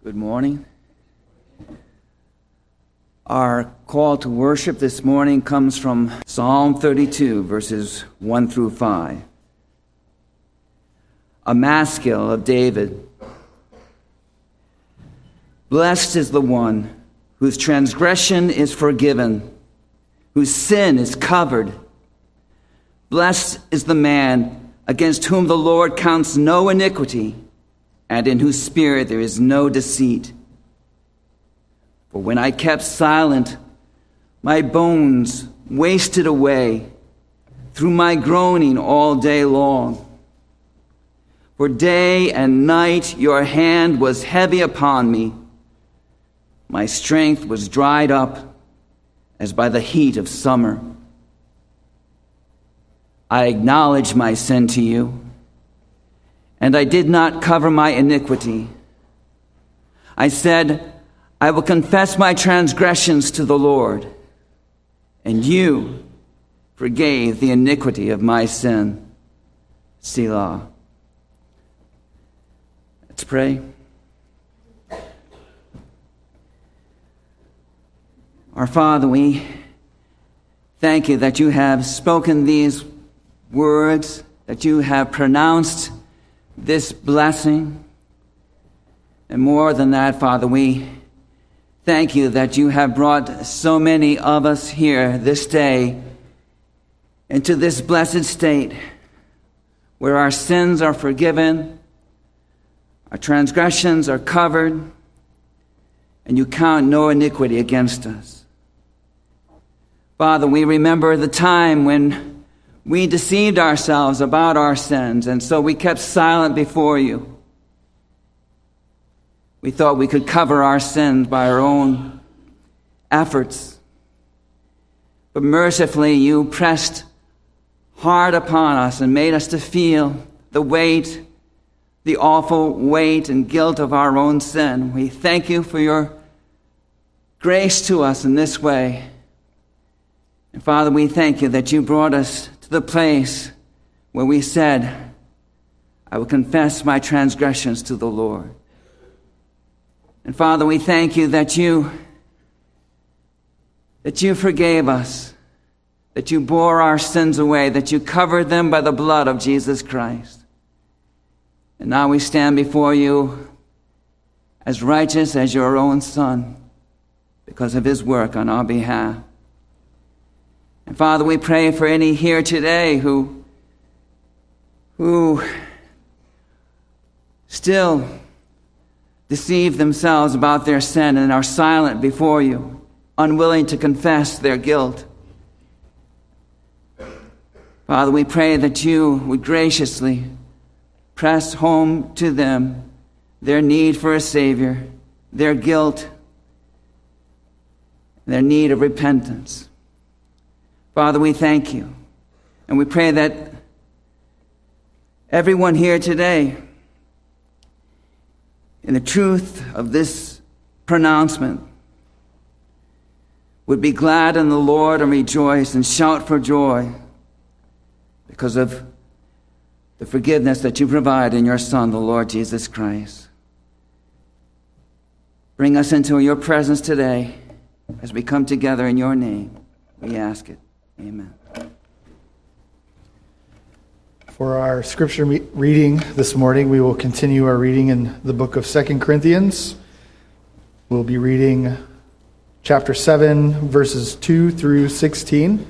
Good morning. Our call to worship this morning comes from Psalm 32, verses 1 through 5. A maskil of David. Blessed is the one whose transgression is forgiven, whose sin is covered. Blessed is the man against whom the Lord counts no iniquity, and in whose spirit there is no deceit. For when I kept silent, my bones wasted away through my groaning all day long. For day and night your hand was heavy upon me. My strength was dried up as by the heat of summer. I acknowledged my sin to you, and I did not cover my iniquity. I said, I will confess my transgressions to the Lord, and you forgave the iniquity of my sin. Selah. Let's pray. Our Father, we thank you that you have spoken these words, that you have pronounced this blessing. And more than that, Father, we thank you that you have brought so many of us here this day into this blessed state where our sins are forgiven, our transgressions are covered, and you count no iniquity against us. Father, we remember the time when we deceived ourselves about our sins, and so we kept silent before you. We thought we could cover our sins by our own efforts. But mercifully, you pressed hard upon us and made us to feel the weight, the awful weight and guilt of our own sin. We thank you for your grace to us in this way. And Father, we thank you that you brought us to the place where we said, I will confess my transgressions to the Lord. And Father, we thank you that you forgave us, that you bore our sins away, that you covered them by the blood of Jesus Christ. And now we stand before you as righteous as your own Son because of his work on our behalf. And Father, we pray for any here today who still deceive themselves about their sin and are silent before you, unwilling to confess their guilt. Father, we pray that you would graciously press home to them their need for a Savior, their guilt, their need of repentance. Father, we thank you, and we pray that everyone here today, in the truth of this pronouncement, would be glad in the Lord and rejoice and shout for joy because of the forgiveness that you provide in your Son, the Lord Jesus Christ. Bring us into your presence today as we come together in your name. We ask it. Amen. For our scripture reading this morning, we will continue our reading in the book of 2 Corinthians. We'll be reading chapter 7, verses 2 through 16.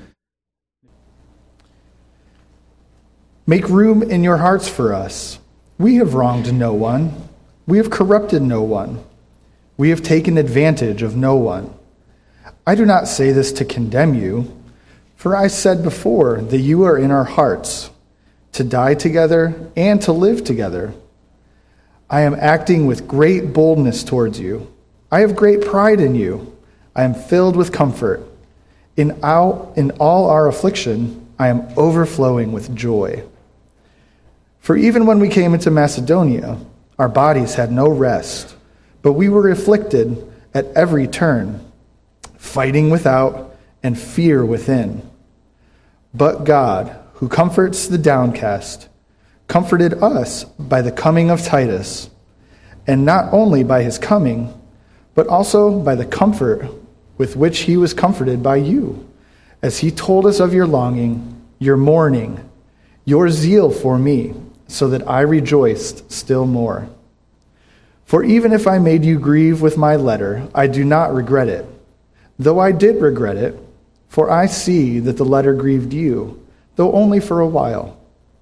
Make room in your hearts for us. We have wronged no one. We have corrupted no one. We have taken advantage of no one. I do not say this to condemn you, for I said before that you are in our hearts, to die together and to live together. I am acting with great boldness towards you. I have great pride in you. I am filled with comfort. In all our affliction, I am overflowing with joy. For even when we came into Macedonia, our bodies had no rest, but we were afflicted at every turn, fighting without and fear within. But God, who comforts the downcast, comforted us by the coming of Titus, and not only by his coming, but also by the comfort with which he was comforted by you, as he told us of your longing, your mourning, your zeal for me, so that I rejoiced still more. For even if I made you grieve with my letter, I do not regret it, though I did regret it, for I see that the letter grieved you, though only for a while.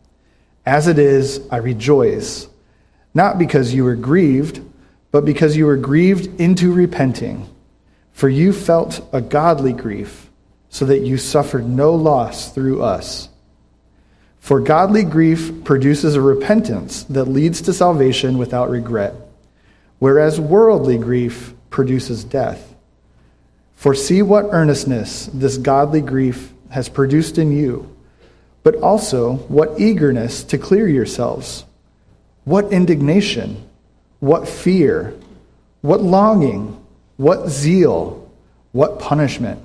As it is, I rejoice, not because you were grieved, but because you were grieved into repenting. For you felt a godly grief, so that you suffered no loss through us. For godly grief produces a repentance that leads to salvation without regret, whereas worldly grief produces death. For see what earnestness this godly grief has produced in you, but also what eagerness to clear yourselves, what indignation, what fear, what longing, what zeal, what punishment.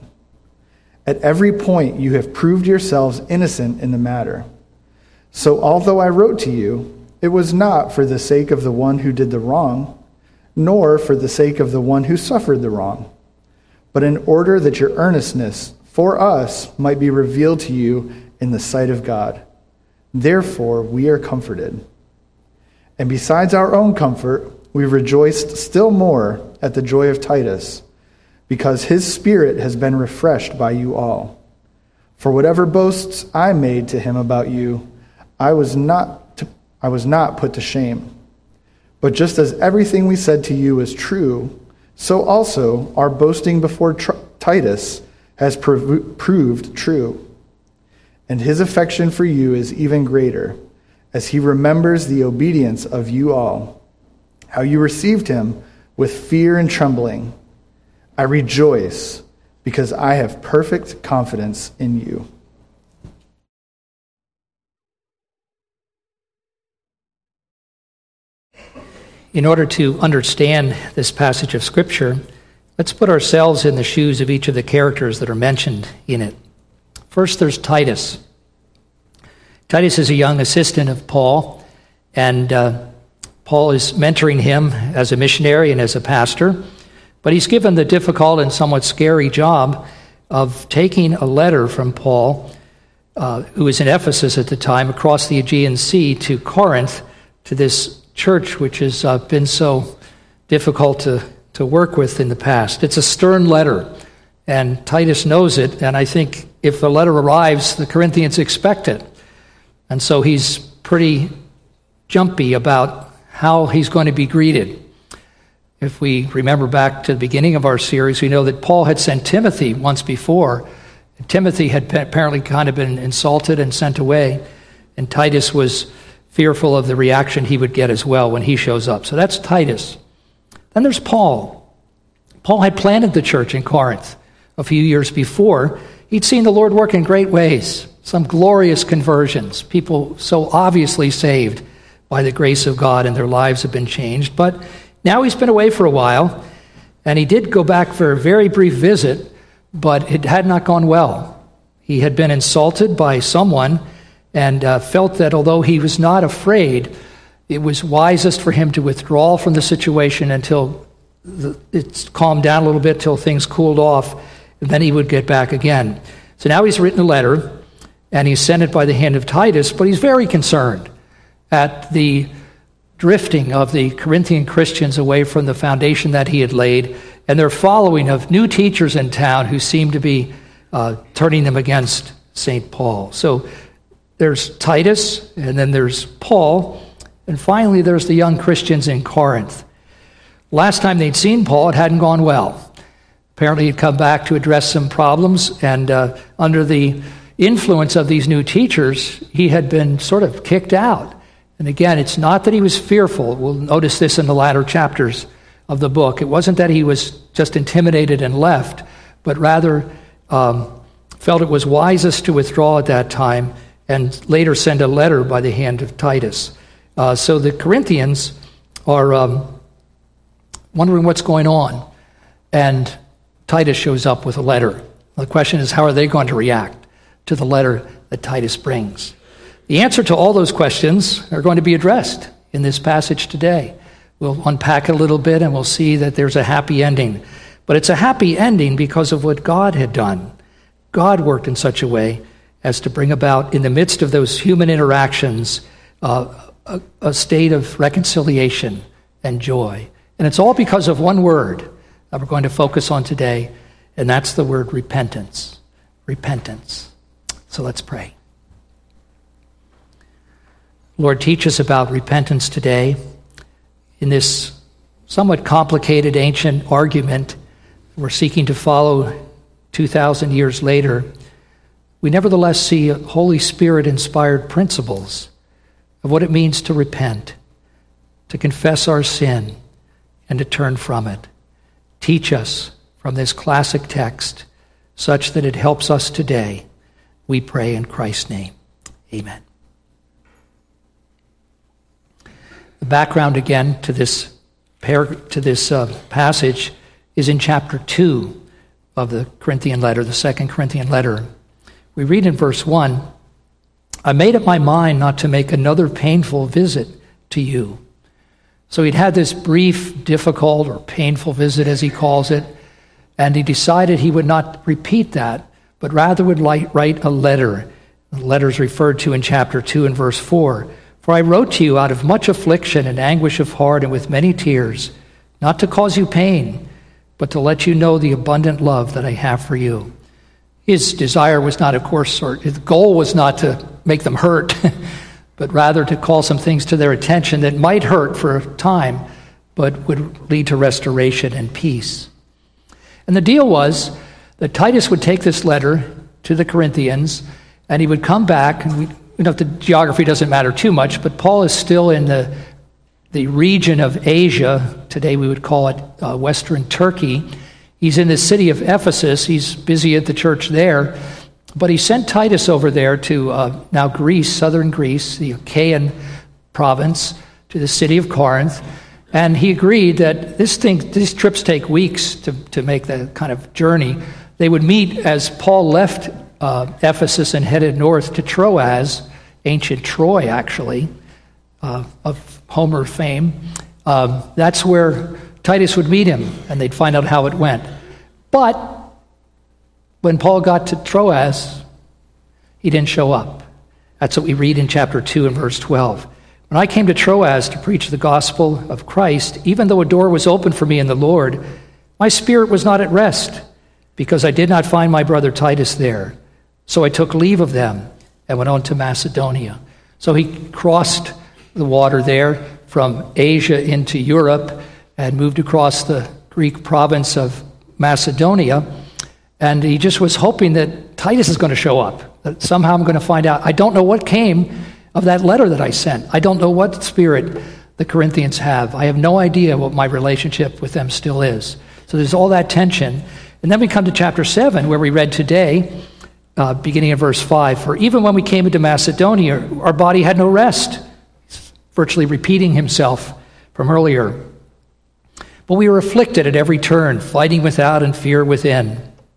At every point you have proved yourselves innocent in the matter. So although I wrote to you, it was not for the sake of the one who did the wrong, nor for the sake of the one who suffered the wrong, but in order that your earnestness for us might be revealed to you in the sight of God. Therefore we are comforted. And besides our own comfort, we rejoiced still more at the joy of Titus, because his spirit has been refreshed by you all. For whatever boasts I made to him about you, I was not put to shame. But just as everything we said to you is true, so also our boasting before Titus has proved true. And his affection for you is even greater, as he remembers the obedience of you all, how you received him with fear and trembling. I rejoice because I have perfect confidence in you. In order to understand this passage of Scripture, let's put ourselves in the shoes of each of the characters that are mentioned in it. First, there's Titus. Titus is a young assistant of Paul, and Paul is mentoring him as a missionary and as a pastor, but he's given the difficult and somewhat scary job of taking a letter from Paul, who was in Ephesus at the time, across the Aegean Sea to Corinth, to this church which has been so difficult to work with in the past. It's a stern letter, and Titus knows it, and I think if the letter arrives, the Corinthians expect it. And so he's pretty jumpy about how he's going to be greeted. If we remember back to the beginning of our series, we know that Paul had sent Timothy once before. Timothy had apparently kind of been insulted and sent away, and Titus was fearful of the reaction he would get as well when he shows up. So that's Titus. Then there's Paul. Paul had planted the church in Corinth a few years before. He'd seen the Lord work in great ways, some glorious conversions, people so obviously saved by the grace of God and their lives have been changed. But now he's been away for a while, and he did go back for a very brief visit, but it had not gone well. He had been insulted by someone and felt that although he was not afraid, it was wisest for him to withdraw from the situation until it's calmed down a little bit, till things cooled off, and then he would get back again. So now he's written a letter, and he's sent it by the hand of Titus, but he's very concerned at the drifting of the Corinthian Christians away from the foundation that he had laid, and their following of new teachers in town who seem to be turning them against St. Paul. So there's Titus, and then there's Paul, and finally there's the young Christians in Corinth. Last time they'd seen Paul, it hadn't gone well. Apparently he'd come back to address some problems, and under the influence of these new teachers, he had been sort of kicked out. And again, it's not that he was fearful. We'll notice this in the latter chapters of the book. It wasn't that he was just intimidated and left, but rather felt it was wisest to withdraw at that time and later send a letter by the hand of Titus. So the Corinthians are wondering what's going on, and Titus shows up with a letter. The question is, how are they going to react to the letter that Titus brings? The answer to all those questions are going to be addressed in this passage today. We'll unpack it a little bit and we'll see that there's a happy ending. But it's a happy ending because of what God had done. God worked in such a way as to bring about, in the midst of those human interactions, a state of reconciliation and joy. And it's all because of one word that we're going to focus on today, and that's the word repentance. Repentance. So let's pray. Lord, teach us about repentance today. In this somewhat complicated ancient argument we're seeking to follow 2,000 years later, we nevertheless see Holy Spirit-inspired principles of what it means to repent, to confess our sin, and to turn from it. Teach us from this classic text such that it helps us today. We pray in Christ's name. Amen. The background again to this passage is in chapter 2 of the Corinthian letter, the 2 Corinthian letter. We read in verse 1, I made up my mind not to make another painful visit to you. So he'd had this brief, difficult, or painful visit, as he calls it, and he decided he would not repeat that, but rather would write a letter. The letter is referred to in chapter 2 and verse 4. For I wrote to you out of much affliction and anguish of heart and with many tears, not to cause you pain, but to let you know the abundant love that I have for you. His desire was not, of course, or his goal was not to make them hurt, but rather to call some things to their attention that might hurt for a time, but would lead to restoration and peace. And the deal was that Titus would take this letter to the Corinthians, and he would come back, and the geography doesn't matter too much, but Paul is still in the region of Asia. Today we would call it Western Turkey. He's in the city of Ephesus. He's busy at the church there. But he sent Titus over there to now Greece, southern Greece, the Achaean province, to the city of Corinth. And he agreed that these trips take weeks to make that kind of journey. They would meet as Paul left Ephesus and headed north to Troas, ancient Troy actually, of Homer fame. That's where Titus would meet him, and they'd find out how it went. But when Paul got to Troas, he didn't show up. That's what we read in chapter 2 and verse 12. When I came to Troas to preach the gospel of Christ, even though a door was open for me in the Lord, my spirit was not at rest, because I did not find my brother Titus there. So I took leave of them and went on to Macedonia. So he crossed the water there from Asia into Europe and moved across the Greek province of Macedonia. And he just was hoping that Titus is going to show up, that somehow I'm going to find out. I don't know what came of that letter that I sent. I don't know what spirit the Corinthians have. I have no idea what my relationship with them still is. So there's all that tension. And then we come to chapter 7, where we read today, beginning in verse 5. For even when we came into Macedonia, our body had no rest. He's virtually repeating himself from earlier. But we were afflicted at every turn, fighting without and fear within.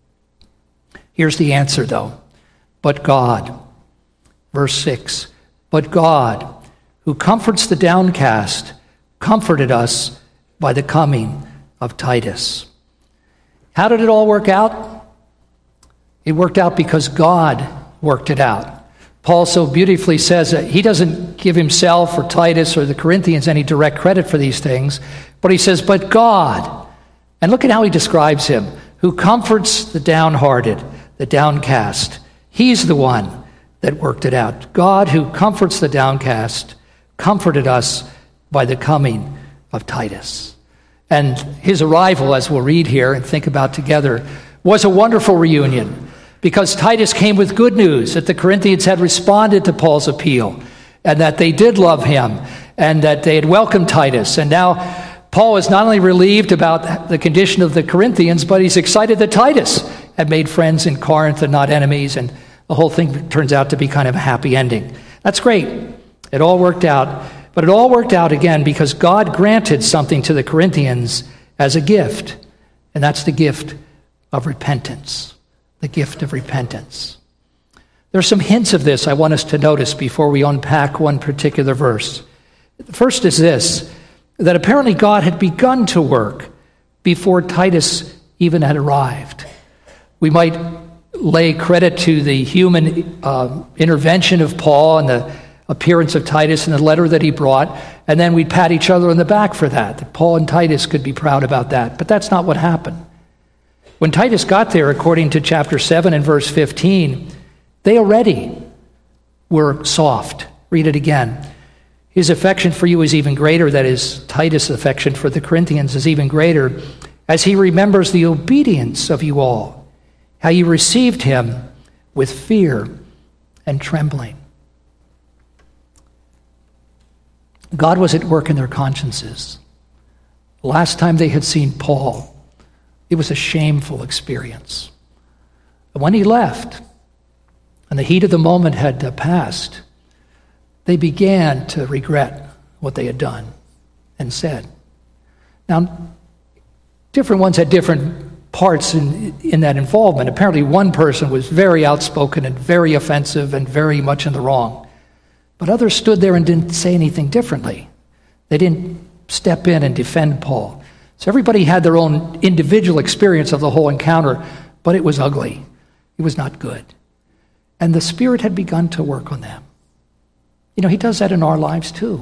Here's the answer, though. But God. Verse 6. But God, who comforts the downcast, comforted us by the coming of Titus. How did it all work out? It worked out because God worked it out. Paul so beautifully says that he doesn't give himself or Titus or the Corinthians any direct credit for these things, but he says, but God. And look at how he describes him, who comforts the downhearted, the downcast. He's the one that worked it out. God, who comforts the downcast, comforted us by the coming of Titus. And his arrival, as we'll read here and think about together, was a wonderful reunion, because Titus came with good news that the Corinthians had responded to Paul's appeal, and that they did love him, and that they had welcomed Titus. And now Paul is not only relieved about the condition of the Corinthians, but he's excited that Titus had made friends in Corinth and not enemies, and the whole thing turns out to be kind of a happy ending. That's great. It all worked out. But it all worked out, again, because God granted something to the Corinthians as a gift, and that's the gift of repentance. The gift of repentance. There are some hints of this I want us to notice before we unpack one particular verse. The first is this. that apparently God had begun to work before Titus even had arrived. We might lay credit to the human intervention of Paul and the appearance of Titus and the letter that he brought, and then we'd pat each other on the back for that Paul and Titus could be proud about that. But that's not what happened. When Titus got there, according to chapter 7 and verse 15, they already were soft. Read it again. His affection for you is even greater, that is, Titus' affection for the Corinthians is even greater, as he remembers the obedience of you all, how you received him with fear and trembling. God was at work in their consciences. The last time they had seen Paul, it was a shameful experience. And when he left, and the heat of the moment had passed, they began to regret what they had done and said. Now, different ones had different parts in that involvement. Apparently, one person was very outspoken and very offensive and very much in the wrong. But others stood there and didn't say anything differently. They didn't step in and defend Paul. So everybody had their own individual experience of the whole encounter, but it was ugly. It was not good. And the Spirit had begun to work on them. You know, he does that in our lives too.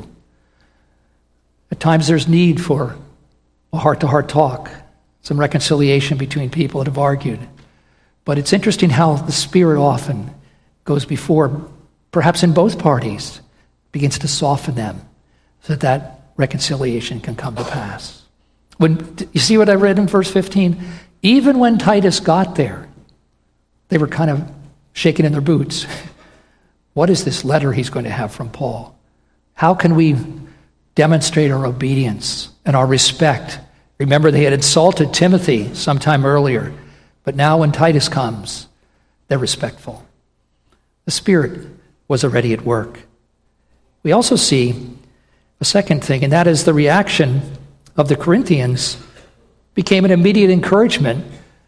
At times there's need for a heart-to-heart talk, some reconciliation between people that have argued. But it's interesting how the Spirit often goes before, perhaps in both parties, begins to soften them so that reconciliation can come to pass. When you see what I read in verse 15? Even when Titus got there, they were kind of shaking in their boots. What is this letter he's going to have from Paul? How can we demonstrate our obedience and our respect? Remember, they had insulted Timothy sometime earlier, but now when Titus comes, they're respectful. The Spirit was already at work. We also see a second thing, and that is the reaction of the Corinthians became an immediate encouragement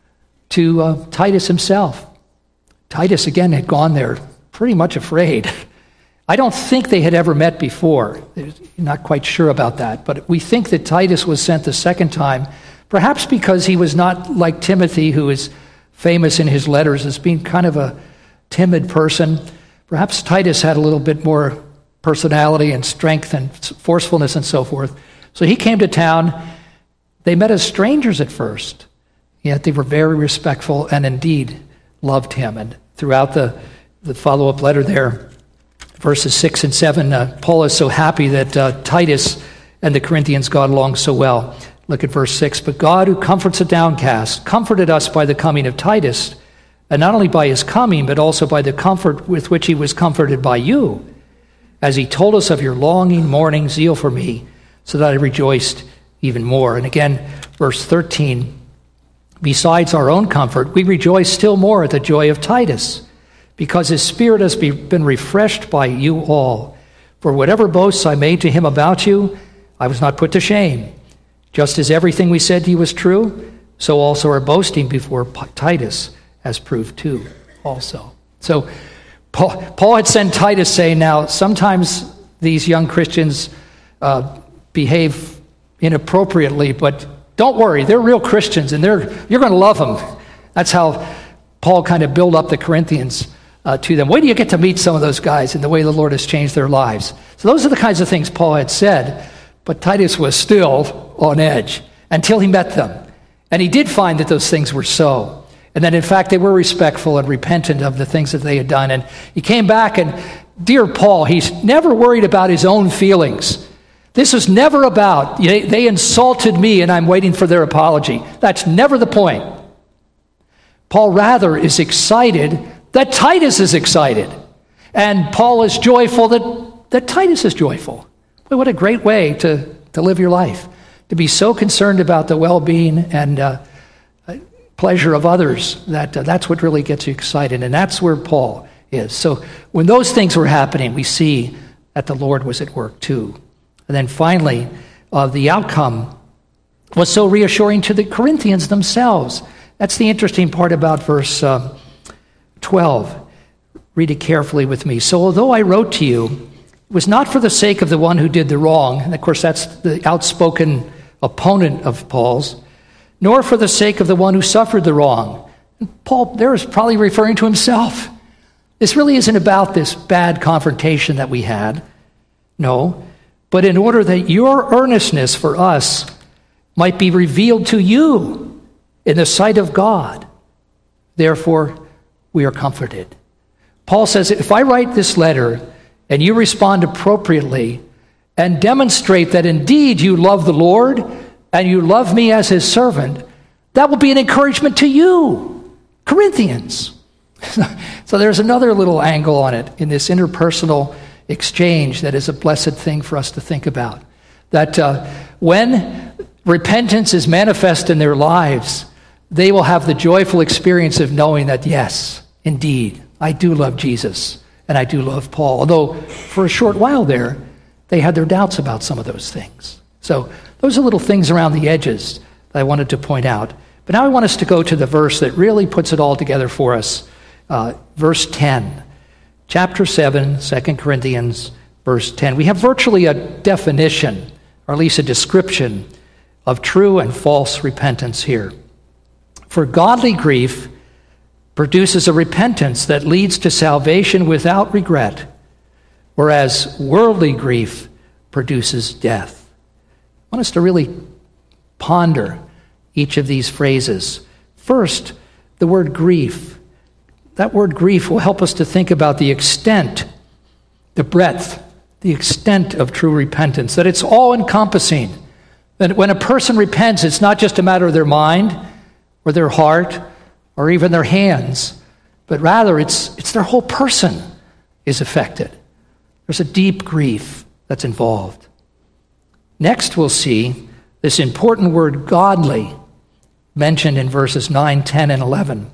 to Titus himself. Titus, again, had gone there pretty much afraid. I don't think they had ever met before. They're not quite sure about that. But we think that Titus was sent the second time, perhaps because he was not like Timothy, who is famous in his letters as being kind of a timid person. Perhaps Titus had a little bit more personality and strength and forcefulness and so forth. So he came to town. They met as strangers at first, yet they were very respectful and indeed loved him. And throughout the follow-up letter there, verses 6 and 7, Paul is so happy that Titus and the Corinthians got along so well. Look at verse 6. But God, who comforts the downcast, comforted us by the coming of Titus, and not only by his coming, but also by the comfort with which he was comforted by you, as he told us of your longing, mourning, zeal for me, so that I rejoiced even more. And again, verse 13, besides our own comfort, we rejoice still more at the joy of Titus, because his spirit has been refreshed by you all. For whatever boasts I made to him about you, I was not put to shame. Just as everything we said to you was true, so also our boasting before Titus has proved too also. So Paul had sent Titus saying, now, sometimes these young Christians behave inappropriately, but don't worry, they're real Christians, and you're going to love them. That's how Paul kind of built up the Corinthians to them. Wait till you get to meet some of those guys and the way the Lord has changed their lives. So those are the kinds of things Paul had said, but Titus was still on edge until he met them. And he did find that those things were so. And that, in fact, they were respectful and repentant of the things that they had done. And he came back, and dear Paul, he's never worried about his own feelings. This was never about, they insulted me and I'm waiting for their apology. That's never the point. Paul rather is excited that Titus is excited. And Paul is joyful that Titus is joyful. Boy, what a great way to live your life. To be so concerned about the well-being and pleasure of others, that's what really gets you excited. And that's where Paul is. So when those things were happening, we see that the Lord was at work too. And then finally, the outcome was so reassuring to the Corinthians themselves. That's the interesting part about verse 12. Read it carefully with me. So although I wrote to you It was not for the sake of the one who did the wrong, and of course that's the outspoken opponent of Paul's, nor for the sake of the one who suffered the wrong. And Paul there is probably referring to himself. This really isn't about this bad confrontation that we had. No, but in order that your earnestness for us might be revealed to you in the sight of God. Therefore, we are comforted. Paul says, if I write this letter and you respond appropriately and demonstrate that indeed you love the Lord and you love me as his servant, that will be an encouragement to you, Corinthians. So there's another little angle on it in this interpersonal exchange that is a blessed thing for us to think about. That when repentance is manifest in their lives, they will have the joyful experience of knowing that, yes, indeed, I do love Jesus and I do love Paul. Although for a short while there, they had their doubts about some of those things. So those are little things around the edges that I wanted to point out. But now I want us to go to the verse that really puts it all together for us. Verse 10, chapter 7, 2 Corinthians, verse 10. We have virtually a definition, or at least a description, of true and false repentance here. For godly grief produces a repentance that leads to salvation without regret, whereas worldly grief produces death. I want us to really ponder each of these phrases. First, the word grief. That word grief will help us to think about the extent, the breadth, the extent of true repentance, that it's all-encompassing. That when a person repents, it's not just a matter of their mind or their heart or even their hands, but rather it's their whole person is affected. There's a deep grief that's involved. Next, we'll see this important word godly mentioned in verses 9, 10, and 11.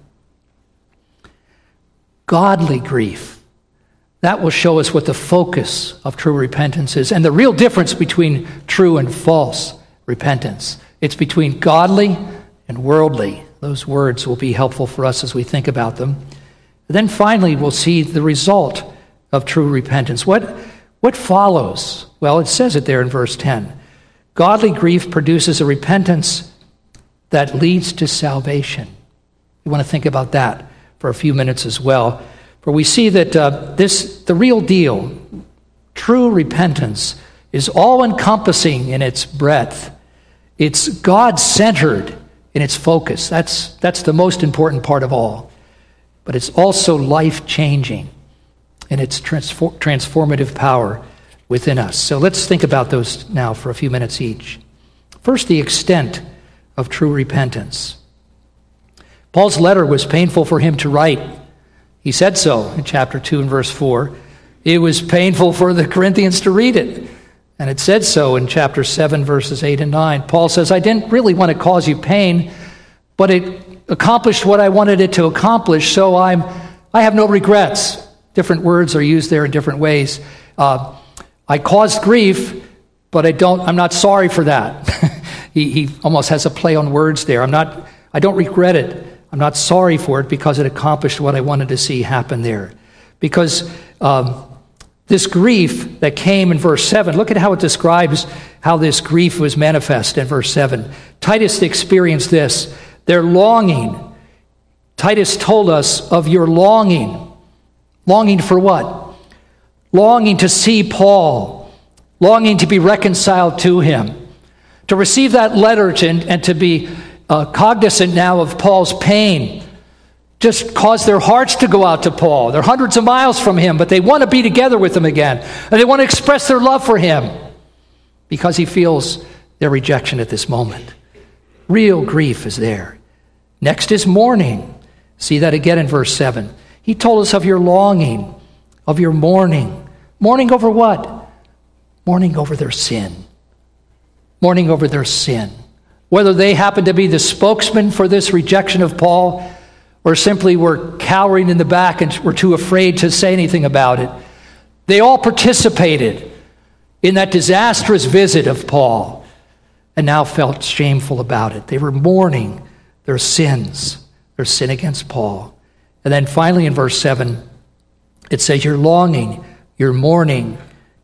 Godly grief. That will show us what the focus of true repentance is and the real difference between true and false repentance. It's between godly and worldly. Those words will be helpful for us as we think about them. And then finally, we'll see the result of true repentance. What follows? Well, it says it there in verse 10. Godly grief produces a repentance that leads to salvation. We want to think about that for a few minutes as well. For we see that the real deal, true repentance, is all-encompassing in its breadth. It's God-centered in its focus. That's the most important part of all. But it's also life-changing in its transformative power within us. So let's think about those now for a few minutes each. First, the extent of true repentance. Paul's letter was painful for him to write. He said so in chapter 2 and verse 4. It was painful for the Corinthians to read it. And it said so in chapter 7, verses 8 and 9. Paul says, I didn't really want to cause you pain, but it accomplished what I wanted it to accomplish, so I have no regrets. Different words are used there in different ways. I caused grief, but I'm not sorry for that. He almost has a play on words there. I don't regret it. I'm not sorry for it because it accomplished what I wanted to see happen there. Because this grief that came in verse 7, look at how it describes how this grief was manifest in verse 7. Titus experienced this. Their longing. Titus told us of your longing. Longing for what? Longing to see Paul. Longing to be reconciled to him. To receive that letter and to be cognizant now of Paul's pain just caused their hearts to go out to Paul. They're hundreds of miles from him, but they want to be together with him again. And they want to express their love for him because he feels their rejection at this moment. Real grief is there. Next is mourning. See that again in verse 7. He told us of your longing, of your mourning. Mourning over what? Mourning over their sin. Mourning over their sin. Whether they happen to be the spokesman for this rejection of Paul or simply were cowering in the back and were too afraid to say anything about it, they all participated in that disastrous visit of Paul and now felt shameful about it. They were mourning their sins, their sin against Paul. And then finally in verse 7, it says, you're longing, you're mourning,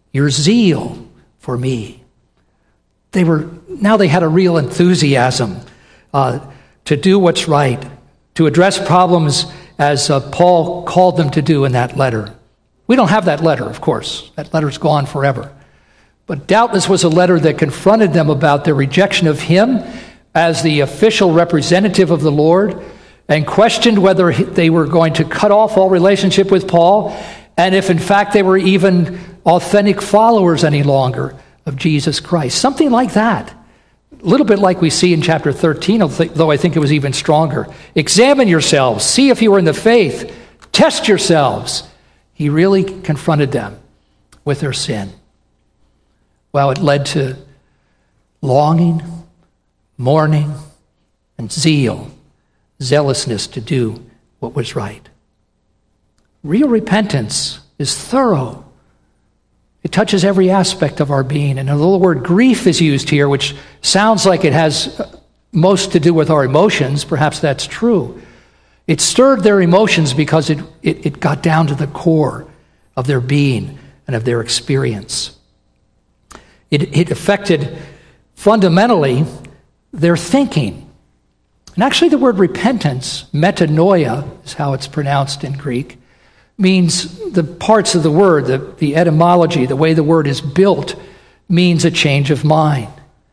your zeal for me. They had a real enthusiasm to do what's right, to address problems as Paul called them to do in that letter. We don't have that letter, of course. That letter's gone forever. But doubtless was a letter that confronted them about their rejection of him as the official representative of the Lord, and questioned whether they were going to cut off all relationship with Paul, and if in fact they were even authentic followers any longer of Jesus Christ. Something like that. A little bit like we see in chapter 13, though I think it was even stronger. Examine yourselves, see if you are in the faith, test yourselves. He really confronted them with their sin. Well, it led to longing, mourning, and zealousness to do what was right. Real repentance is thorough. It touches every aspect of our being. And although the word grief is used here, which sounds like it has most to do with our emotions, perhaps that's true. It stirred their emotions because it got down to the core of their being and of their experience. It affected fundamentally their thinking. And actually the word repentance, metanoia is how it's pronounced in Greek, means the parts of the word, the etymology, the way the word is built, means a change of mind.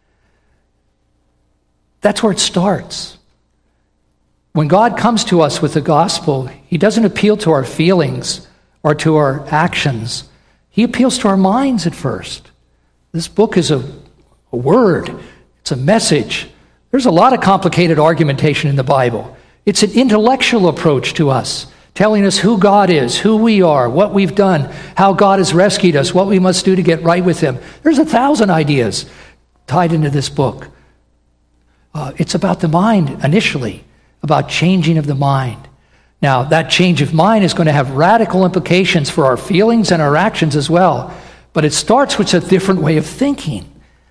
That's where it starts. When God comes to us with the gospel, he doesn't appeal to our feelings or to our actions. He appeals to our minds at first. This book is a word. It's a message. There's a lot of complicated argumentation in the Bible. It's an intellectual approach to us, telling us who God is, who we are, what we've done, how God has rescued us, what we must do to get right with him. There's 1,000 ideas tied into this book. It's about the mind initially, about changing of the mind. Now, that change of mind is going to have radical implications for our feelings and our actions as well. But it starts with a different way of thinking,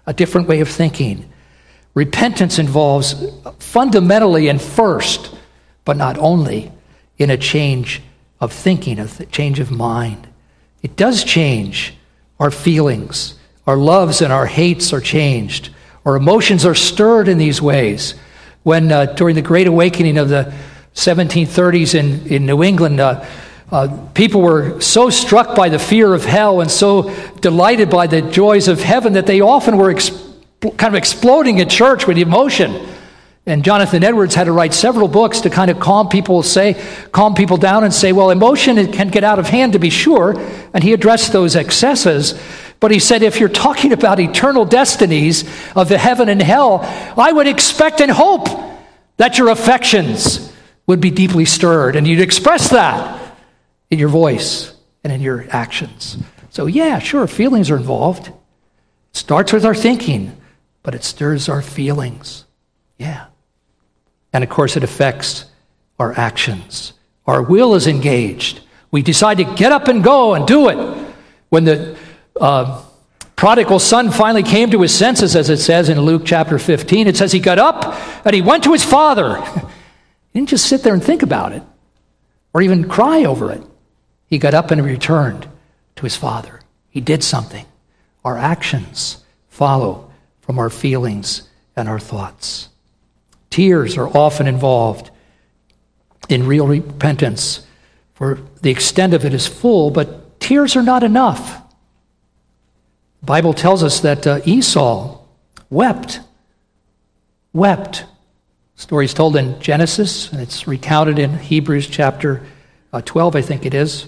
Repentance involves fundamentally and first, but not only, in a change of thinking, a change of mind. It does change our feelings. Our loves and our hates are changed. Our emotions are stirred in these ways. When during the Great Awakening of the 1730s in New England, people were so struck by the fear of hell and so delighted by the joys of heaven that they often were kind of exploding at church with emotion. And Jonathan Edwards had to write several books to kind of calm people down and say, well, emotion can get out of hand to be sure, and he addressed those excesses. But he said, if you're talking about eternal destinies of the heaven and hell, I would expect and hope that your affections would be deeply stirred, and you'd express that in your voice and in your actions. So yeah, sure, feelings are involved. It starts with our thinking, but it stirs our feelings. Yeah. And of course, it affects our actions. Our will is engaged. We decide to get up and go and do it. When the prodigal son finally came to his senses, as it says in Luke chapter 15, it says he got up and he went to his father. He didn't just sit there and think about it or even cry over it. He got up and returned to his father. He did something. Our actions follow from our feelings and our thoughts. Tears are often involved in real repentance, for the extent of it is full, but tears are not enough. The Bible tells us that Esau wept. The story is told in Genesis, and it's recounted in Hebrews chapter 12, I think it is.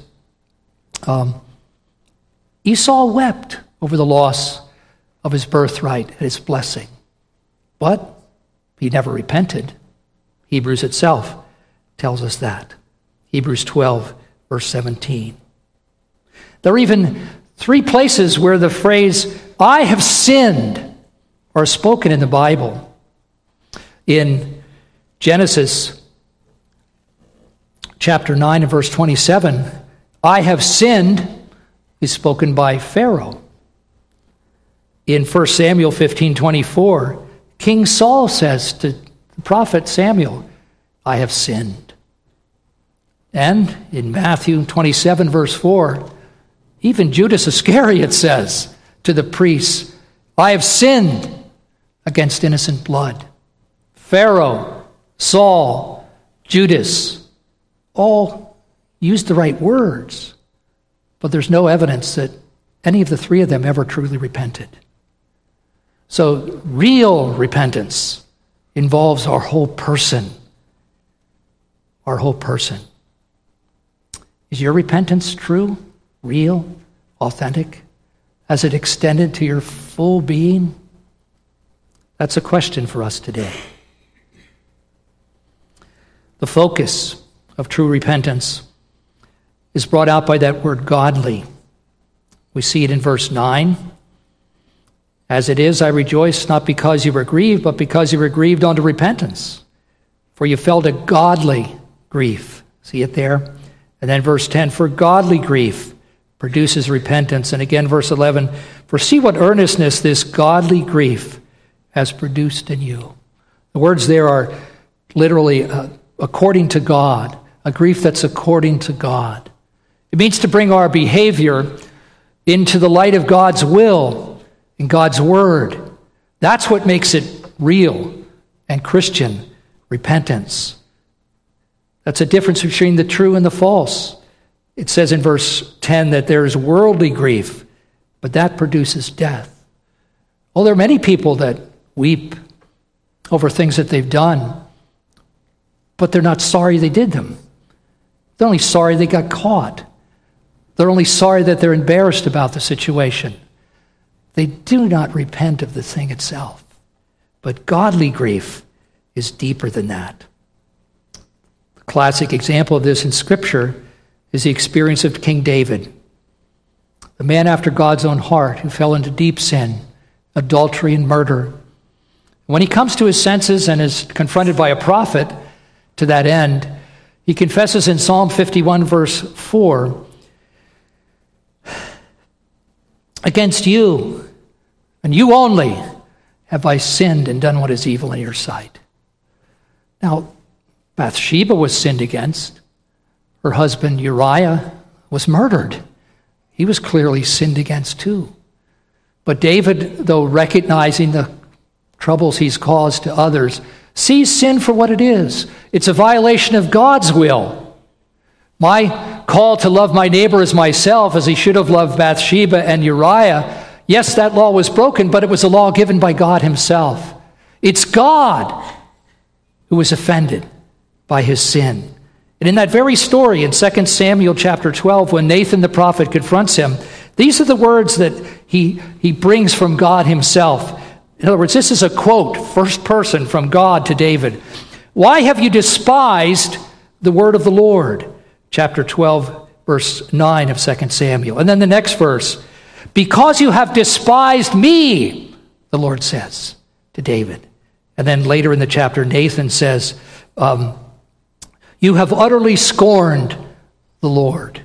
Esau wept over the loss of his birthright and his blessing. But he never repented. Hebrews itself tells us that. Hebrews 12, verse 17. There are even 3 places where the phrase, I have sinned, are spoken in the Bible. In Genesis chapter 9 and verse 27, I have sinned is spoken by Pharaoh. In 1 Samuel 15:24, King Saul says to the prophet Samuel, I have sinned. And in Matthew 27, verse 4, Even Judas Iscariot says to the priests, I have sinned against innocent blood. Pharaoh, Saul, Judas, all used the right words, but there's no evidence that any of the three of them ever truly repented. So real repentance involves our whole person. Our whole person. Is your repentance true, real, authentic? Has it extended to your full being? That's a question for us today. The focus of true repentance is brought out by that word godly. We see it in verse 9. As it is, I rejoice not because you were grieved, but because you were grieved unto repentance. For you felt a godly grief. See it there? And then verse 10, for godly grief produces repentance. And again, verse 11, for see what earnestness this godly grief has produced in you. The words there are literally according to God, a grief that's according to God. It means to bring our behavior into the light of God's will and God's word. That's what makes it real and Christian repentance. That's a difference between the true and the false. It says in verse 10 that there is worldly grief, but that produces death. Well, there are many people that weep over things that they've done, but they're not sorry they did them. They're only sorry they got caught. They're only sorry that they're embarrassed about the situation. They do not repent of the thing itself. But godly grief is deeper than that. The classic example of this in Scripture is the experience of King David, the man after God's own heart who fell into deep sin, adultery and murder. When he comes to his senses and is confronted by a prophet to that end, he confesses in Psalm 51, verse 4, against you, and you only, have I sinned and done what is evil in your sight. Now, Bathsheba was sinned against. Her husband Uriah was murdered. He was clearly sinned against too. But David, though recognizing the troubles he's caused to others, sees sin for what it is. It's a violation of God's will. My call to love my neighbor as myself, as he should have loved Bathsheba and Uriah, yes, that law was broken, but it was a law given by God himself. It's God who was offended by his sin. And in that very story in 2 Samuel chapter 12, when Nathan the prophet confronts him, these are the words that he brings from God himself. In other words, this is a quote, first person from God to David. Why have you despised the word of the Lord? Chapter 12, verse 9 of 2 Samuel. And then the next verse, because you have despised me, the Lord says to David. And then later in the chapter, Nathan says, you have utterly scorned the Lord.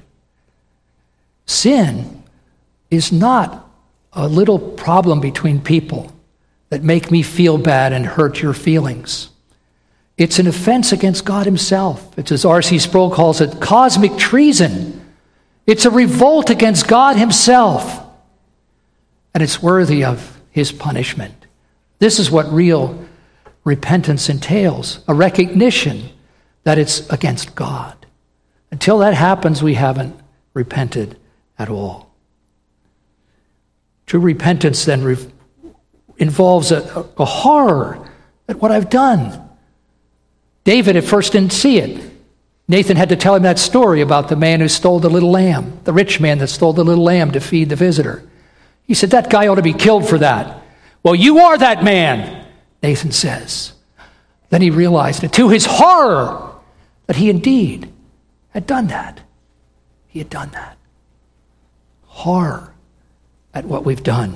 Sin is not a little problem between people that make me feel bad and hurt your feelings. It's an offense against God himself. It's, as R.C. Sproul calls it, cosmic treason. It's a revolt against God himself. And it's worthy of his punishment. This is what real repentance entails, a recognition that it's against God. Until that happens, we haven't repented at all. True repentance then involves a horror at what I've done. David at first didn't see it. Nathan had to tell him that story about the man who stole the little lamb, the rich man that stole the little lamb to feed the visitor. He said, that guy ought to be killed for that. Well, you are that man, Nathan says. Then he realized it, to his horror, that he indeed had done that. He had done that. Horror at what we've done.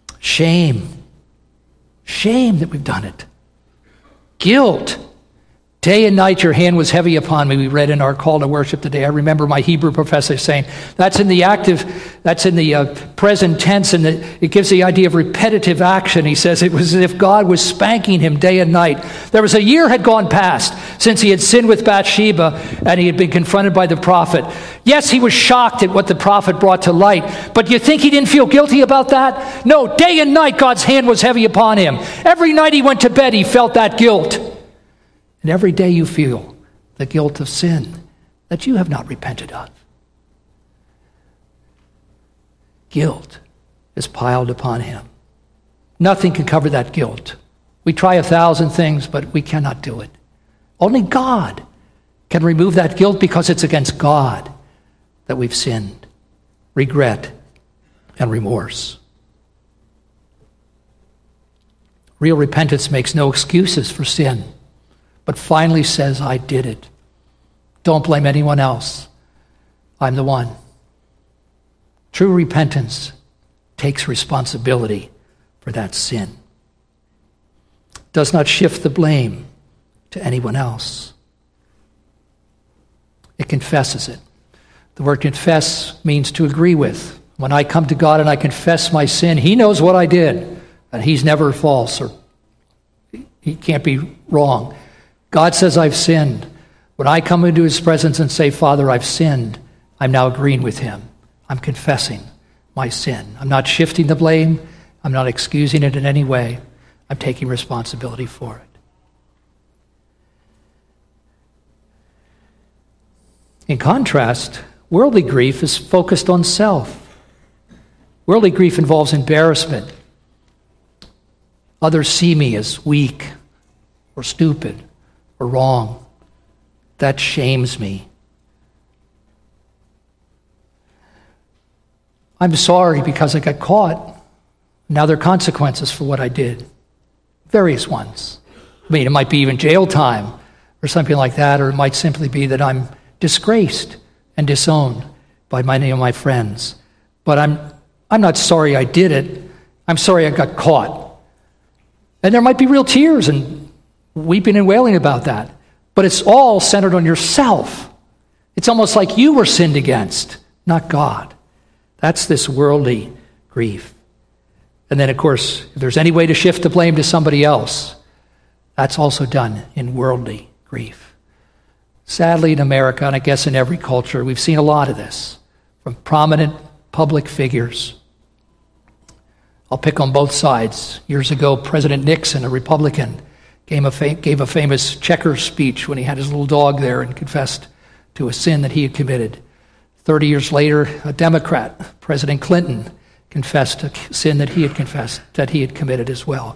Shame. Shame that we've done it. Guilt. Day and night your hand was heavy upon me, we read in our call to worship today. I remember my Hebrew professor saying, that's in the present tense, and it gives the idea of repetitive action. He says it was as if God was spanking him day and night. There was a year had gone past since he had sinned with Bathsheba, and he had been confronted by the prophet. Yes, he was shocked at what the prophet brought to light, but you think he didn't feel guilty about that? No, day and night God's hand was heavy upon him. Every night he went to bed, he felt that guilt. And every day you feel the guilt of sin that you have not repented of. Guilt is piled upon him. Nothing can cover that guilt. We try 1,000 things, but we cannot do it. Only God can remove that guilt, because it's against God that we've sinned. Regret and remorse. Real repentance makes no excuses for sin, but finally says, I did it. Don't blame anyone else. I'm the one. True repentance takes responsibility for that sin. Does not shift the blame to anyone else. It confesses it. The word confess means to agree with. When I come to God and I confess my sin, he knows what I did, and he's never false, or he can't be wrong. God says I've sinned. When I come into his presence and say, Father, I've sinned, I'm now agreeing with him. I'm confessing my sin. I'm not shifting the blame. I'm not excusing it in any way. I'm taking responsibility for it. In contrast, worldly grief is focused on self. Worldly grief involves embarrassment. Others see me as weak or stupid or wrong. That shames me. I'm sorry because I got caught. Now there are consequences for what I did. Various ones. I mean, it might be even jail time or something like that, or it might simply be that I'm disgraced and disowned by many of my friends. But I'm not sorry I did it. I'm sorry I got caught. And there might be real tears and weeping and wailing about that. But it's all centered on yourself. It's almost like you were sinned against, not God. That's this worldly grief. And then, of course, if there's any way to shift the blame to somebody else, that's also done in worldly grief. Sadly, in America, and I guess in every culture, we've seen a lot of this from prominent public figures. I'll pick on both sides. Years ago, President Nixon, a Republican, gave a famous checkers speech when he had his little dog there and confessed to a sin that he had committed. 30 years later, a Democrat, President Clinton, confessed a sin that he had committed as well.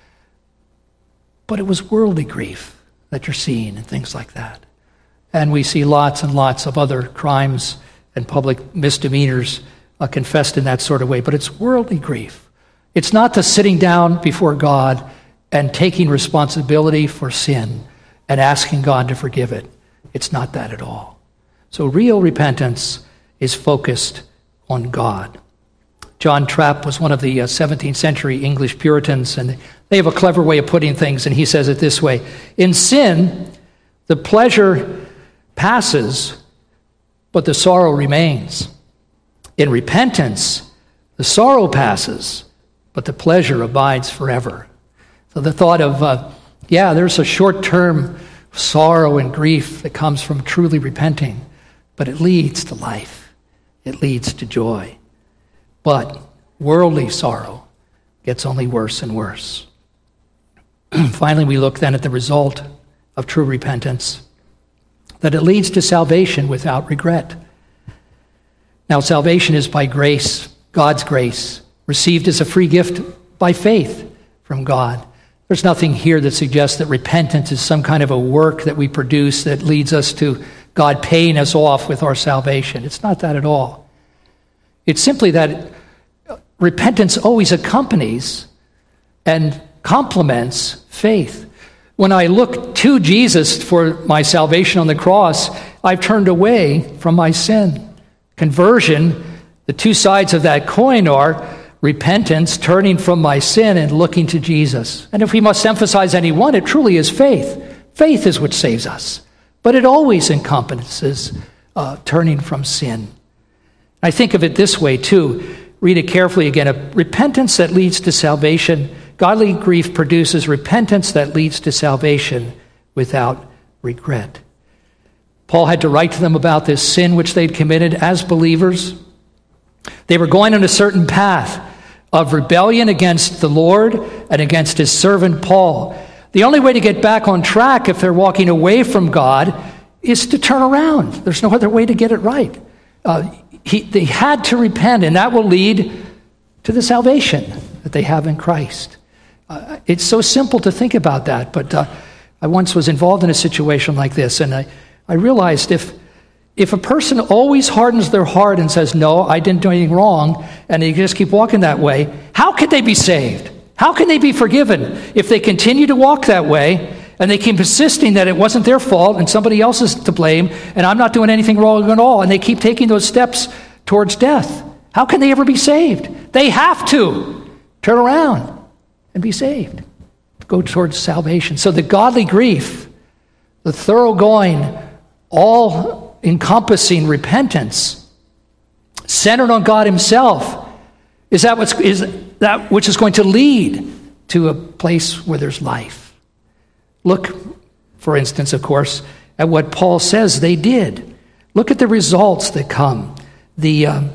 But it was worldly grief that you're seeing and things like that. And we see lots and lots of other crimes and public misdemeanors confessed in that sort of way. But it's worldly grief. It's not the sitting down before God and taking responsibility for sin and asking God to forgive it. It's not that at all. So real repentance is focused on God. John Trapp was one of the 17th century English Puritans, and they have a clever way of putting things, and he says it this way. In sin, the pleasure passes, but the sorrow remains. In repentance, the sorrow passes, but the pleasure abides forever. So the thought of, there's a short-term sorrow and grief that comes from truly repenting, but it leads to life. It leads to joy. But worldly sorrow gets only worse and worse. Finally, we look then at the result of true repentance, that it leads to salvation without regret. Now, salvation is by grace, God's grace, received as a free gift by faith from God. There's nothing here that suggests that repentance is some kind of a work that we produce that leads us to God paying us off with our salvation. It's not that at all. It's simply that repentance always accompanies and complements faith. When I look to Jesus for my salvation on the cross, I've turned away from my sin. Conversion, the two sides of that coin are repentance, turning from my sin and looking to Jesus. And if we must emphasize any one, it truly is faith. Faith is what saves us. But it always encompasses turning from sin. I think of it this way, too. Read it carefully again. A repentance that leads to salvation. Godly grief produces repentance that leads to salvation without regret. Paul had to write to them about this sin which they'd committed as believers. They were going on a certain path of rebellion against the Lord and against his servant Paul. The only way to get back on track if they're walking away from God is to turn around. There's no other way to get it right. They had to repent, and that will lead to the salvation that they have in Christ. It's so simple to think about that, but I once was involved in a situation like this, and I realized if a person always hardens their heart and says, no, I didn't do anything wrong, and they just keep walking that way, how could they be saved? How can they be forgiven if they continue to walk that way and they keep insisting that it wasn't their fault and somebody else is to blame and I'm not doing anything wrong at all, and they keep taking those steps towards death? How can they ever be saved? They have to turn around and be saved, go towards salvation. So the godly grief, the thoroughgoing, all-encompassing repentance centered on God himself is that which is going to lead to a place where there's life. Look, for instance, of course, at what Paul says they did. Look at the results that come, the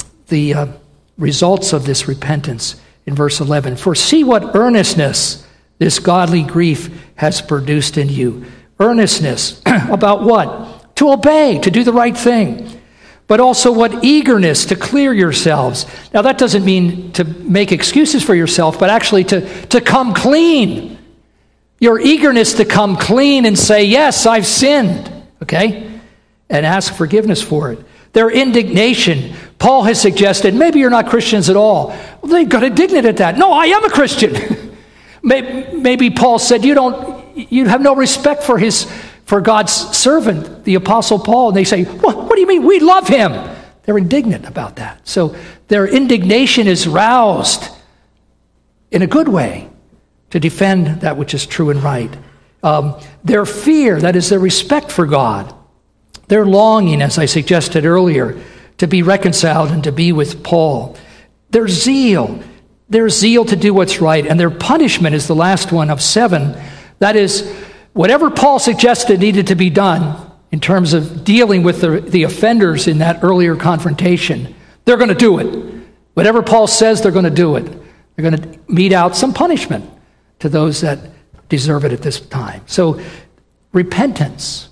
results of this repentance in verse 11. For see what earnestness this godly grief has produced in you. Earnestness about what? To obey, to do the right thing. But also what eagerness to clear yourselves. Now that doesn't mean to make excuses for yourself, but actually to come clean. Your eagerness to come clean and say, yes, I've sinned, okay? And ask forgiveness for it. Their indignation, Paul has suggested, maybe you're not Christians at all. Well, they got indignant at that. No, I am a Christian. Maybe Paul said, you have no respect for God's servant, the Apostle Paul. And they say, what do you mean? We love him. They're indignant about that. So their indignation is roused in a good way to defend that which is true and right. Their fear, that is their respect for God, their longing, as I suggested earlier, to be reconciled and to be with Paul, their zeal to do what's right, and their punishment is the last one of 7. That is, whatever Paul suggested needed to be done in terms of dealing with the offenders in that earlier confrontation, they're going to do it. Whatever Paul says, they're going to do it. They're going to mete out some punishment to those that deserve it at this time. So, repentance.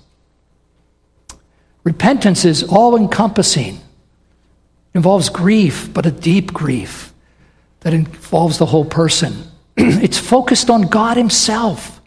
Repentance is all-encompassing. It involves grief, but a deep grief that involves the whole person. It's focused on God himself.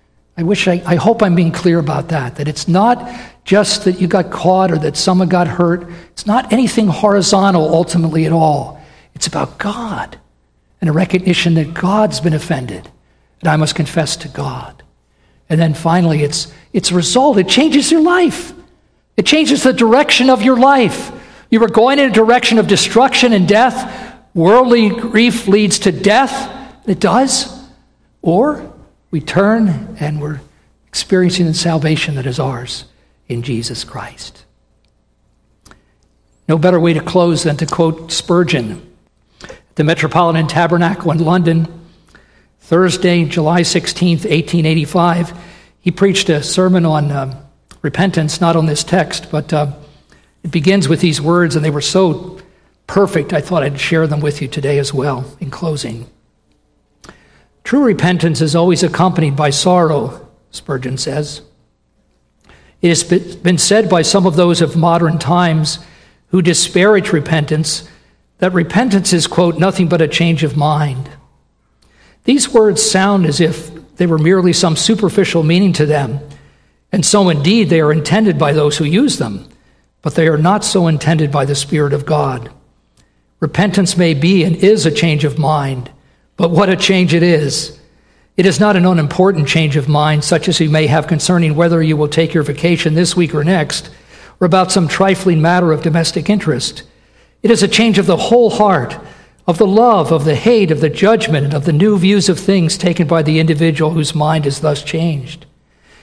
I hope I'm being clear about that it's not just that you got caught or that someone got hurt. It's not anything horizontal ultimately at all. It's about God and a recognition that God's been offended and I must confess to God. And then finally, it's a result. It changes your life. It changes the direction of your life. You were going in a direction of destruction and death. Worldly grief leads to death. It does. Or we turn and we're experiencing the salvation that is ours in Jesus Christ. No better way to close than to quote Spurgeon at the Metropolitan Tabernacle in London, Thursday, July 16th, 1885. He preached a sermon on repentance, not on this text, but it begins with these words, and they were so perfect, I thought I'd share them with you today as well in closing. True repentance is always accompanied by sorrow, Spurgeon says. It has been said by some of those of modern times who disparage repentance that repentance is, quote, nothing but a change of mind. These words sound as if they were merely some superficial meaning to them, and so indeed they are intended by those who use them, but they are not so intended by the Spirit of God. Repentance may be and is a change of mind, but what a change it is. It is not an unimportant change of mind, such as you may have concerning whether you will take your vacation this week or next, or about some trifling matter of domestic interest. It is a change of the whole heart, of the love, of the hate, of the judgment, and of the new views of things taken by the individual whose mind is thus changed.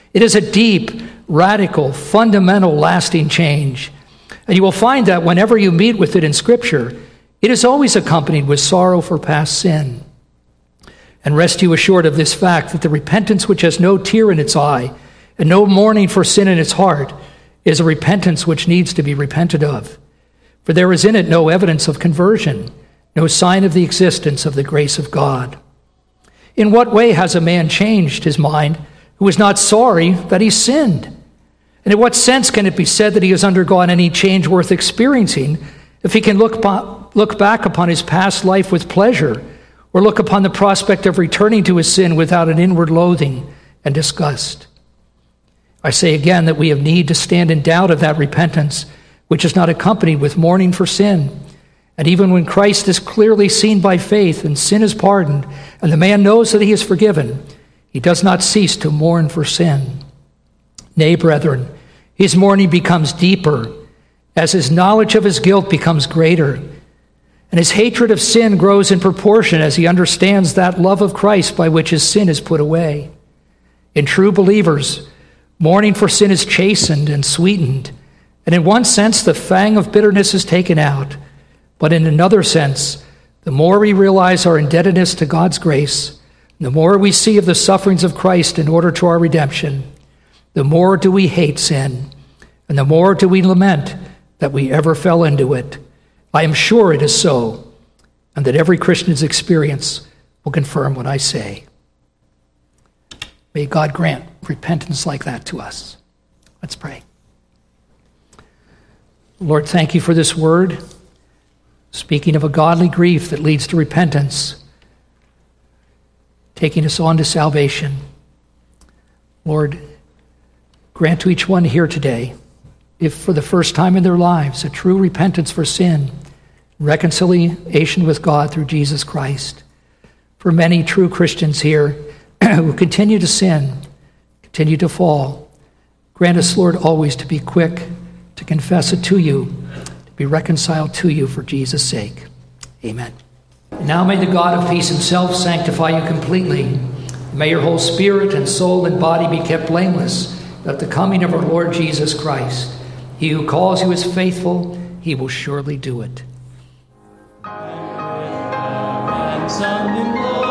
It is a deep, radical, fundamental, lasting change. And you will find that whenever you meet with it in Scripture, it is always accompanied with sorrow for past sin. And rest you assured of this fact, that the repentance which has no tear in its eye and no mourning for sin in its heart is a repentance which needs to be repented of. For there is in it no evidence of conversion, no sign of the existence of the grace of God. In what way has a man changed his mind who is not sorry that he sinned? And in what sense can it be said that he has undergone any change worth experiencing if he can look back upon his past life with pleasure, or look upon the prospect of returning to his sin without an inward loathing and disgust? I say again that we have need to stand in doubt of that repentance, which is not accompanied with mourning for sin. And even when Christ is clearly seen by faith and sin is pardoned, and the man knows that he is forgiven, he does not cease to mourn for sin. Nay, brethren, his mourning becomes deeper as his knowledge of his guilt becomes greater, and his hatred of sin grows in proportion as he understands that love of Christ by which his sin is put away. In true believers, mourning for sin is chastened and sweetened, and in one sense the fang of bitterness is taken out, but in another sense, the more we realize our indebtedness to God's grace, the more we see of the sufferings of Christ in order to our redemption, the more do we hate sin, and the more do we lament that we ever fell into it. I am sure it is so, and that every Christian's experience will confirm what I say. May God grant repentance like that to us. Let's pray. Lord, thank you for this word, speaking of a godly grief that leads to repentance, taking us on to salvation. Lord, grant to each one here today, if for the first time in their lives, a true repentance for sin, reconciliation with God through Jesus Christ. For many true Christians here who continue to sin, continue to fall, grant us, Lord, always to be quick to confess it to you, to be reconciled to you for Jesus' sake. Amen. And now may the God of peace himself sanctify you completely. May your whole spirit and soul and body be kept blameless at the coming of our Lord Jesus Christ. He who calls you is faithful, he will surely do it.